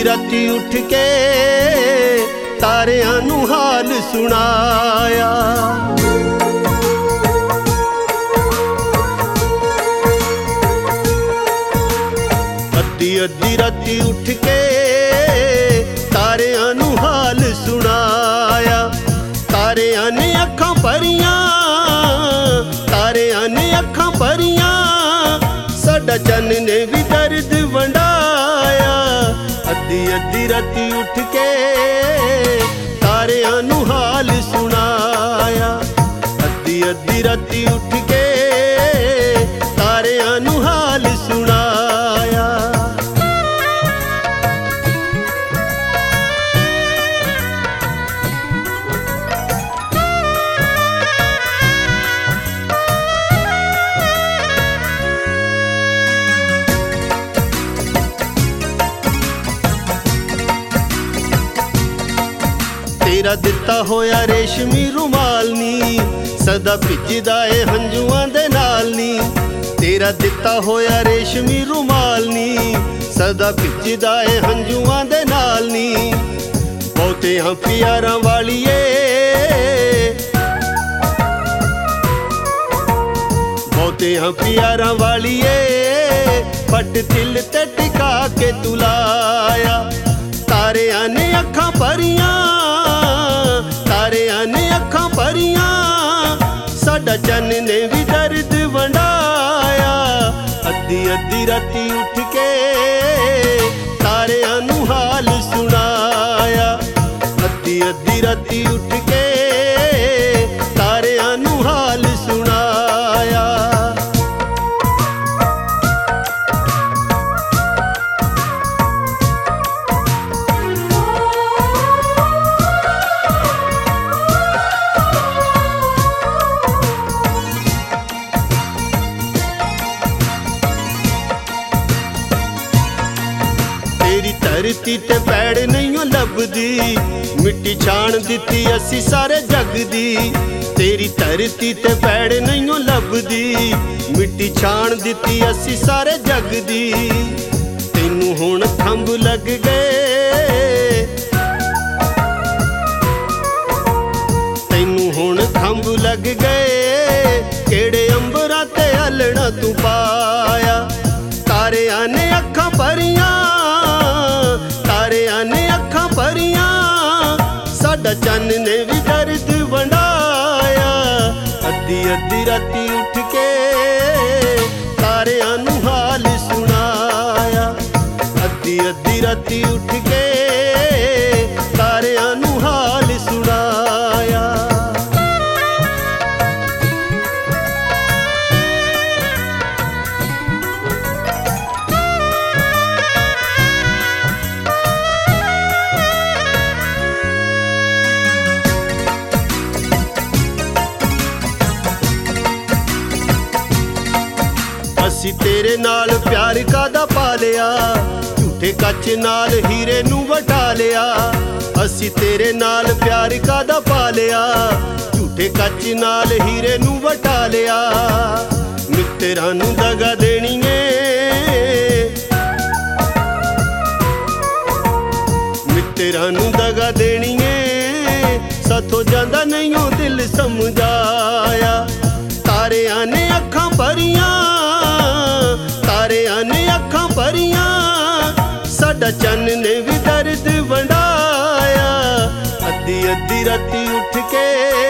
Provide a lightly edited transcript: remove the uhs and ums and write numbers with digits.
राती उठ के तारियां नू हाल सुनाया। अद्धी अद्धी राती उठ के तारियां नू हाल सुनाया। तारियां ने अखां भरियां, तारियां ने अखां भरियां, साडा चन्न ने भी दर्द वंडाया। अद्धी अद्धी राती उठ के तारियां नू हाल सुनाया। अद्धी अद्धी राती उठ के तारियां नू हाल सुनाया। तेरा दिता होया रेशमी रुमाल नी, सदा भिजदा ए हंजुआं दे नाल नी। तेरा दिता होया रेशमी रुमाल नी, सदा भिजदा ए हंजुआं दे नाल नी। बहुते हां प्यारां वालिए, बहुते हां प्यारां वालिए, पट दिल ते टिका के तुलाया। तारियां ने अखां भरियां, तारियां ने अखां भरियां, साडा चन्न ने भी दर्द वंडाया। अद्धी अद्धी राती उठ के तारियां नू हाल सुनाया। अद्धी अद्धी राती उठ के तारियां नू हाल सुनाया। तेरी धरती ते पैड़ नहीं लभदी, मिट्टी छाण दिती असी सारे जग दी। तेरी धरती ते पैड़ नहीं लभदी, मिट्टी छाण दिती असी सारे जग दी। तैनू हुण खंभ लग गए, तैनू हुण खंभ लग गए, केड़े अंबरां ते हलना तू पाया। तारियां ने अखां भरियां, तारियां ने अखां भरियां, साडा चन्न ने भी दर्द वंडाया। अद्धी अद्धी राती उठ के तारियां नू हाल सुनाया। अद्धी अद्धी राती उठ के तारियां नू हाल सुनाया। असी तेरे नाल प्यार कादा पा लिया, झूठे कच नाल हीरे नू वटा लिया। असी तेरे नाल प्यार कादा पा लिया, झूठे कच नाल हीरे नू वटा लिया। मित्तरां नू दगा देनी है, मित्तरां नू दगा देनी है, साथों जांदा नहीं ओ दिल समझाया। तारियां ने अखां भरियां, तारियां ने अखां भरियां, साडा चन्न ने भी दर्द वंडाया। अद्धी अद्धी राती उठ के